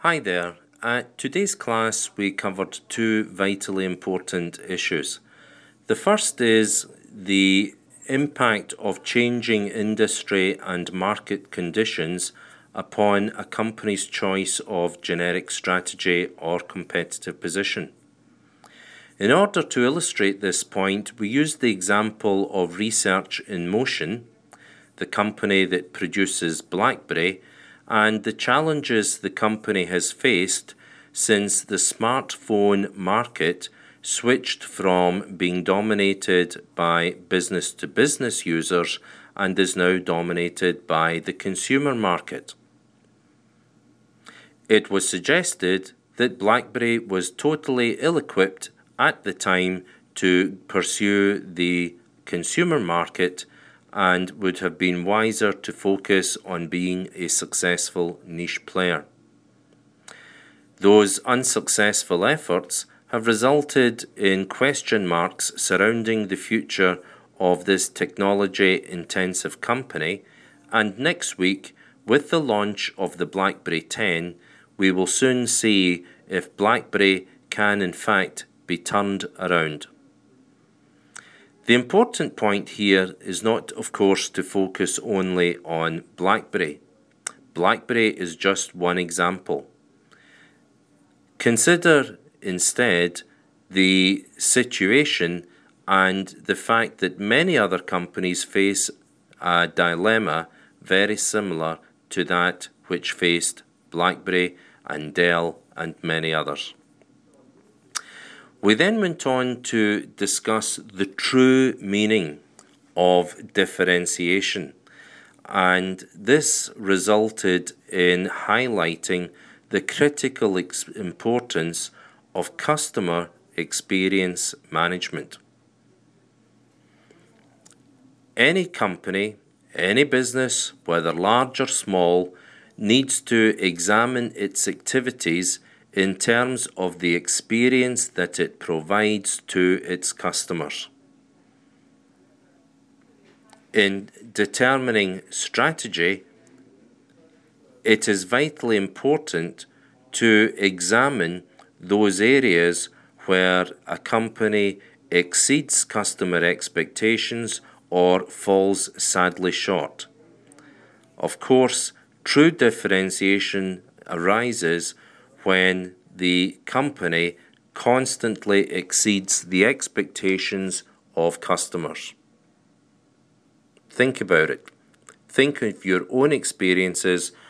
Hi there. At today's class, we covered two vitally important issues. The first is the impact of changing industry and market conditions upon a company's choice of generic strategy or competitive position. In order to illustrate this point, we use the example of Research in Motion, the company that produces BlackBerry, and the challenges the company has faced since the smartphone market switched from being dominated by business-to-business users and is now dominated by the consumer market. It was suggested that BlackBerry was totally ill-equipped at the time to pursue the consumer market and would have been wiser to focus on being a successful niche player. Those unsuccessful efforts have resulted in question marks surrounding the future of this technology-intensive company, and next week, with the launch of the BlackBerry 10, we will soon see if BlackBerry can in fact be turned around. The important point here is not, of course, to focus only on BlackBerry. BlackBerry is just one example. Consider instead the situation and the fact that many other companies face a dilemma very similar to that which faced BlackBerry and Dell and many others. We then went on to discuss the true meaning of differentiation, and this resulted in highlighting the critical importance of customer experience management. Any company, any business, whether large or small, needs to examine its activities in terms of the experience that it provides to its customers. In determining strategy, it is vitally important to examine those areas where a company exceeds customer expectations or falls sadly short. Of course, true differentiation arises when the company constantly exceeds the expectations of customers. Think about it. Think of your own experiences